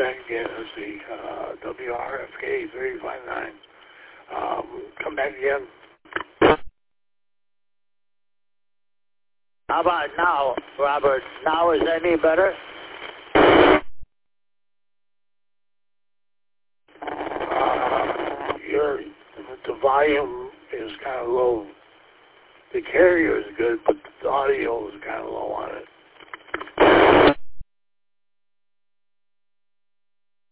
back again. Let's see. WRFK 359. Come back again. How about now, Robert? Now is any better? The volume is kind of low. The carrier is good, but the audio is kind of low on it.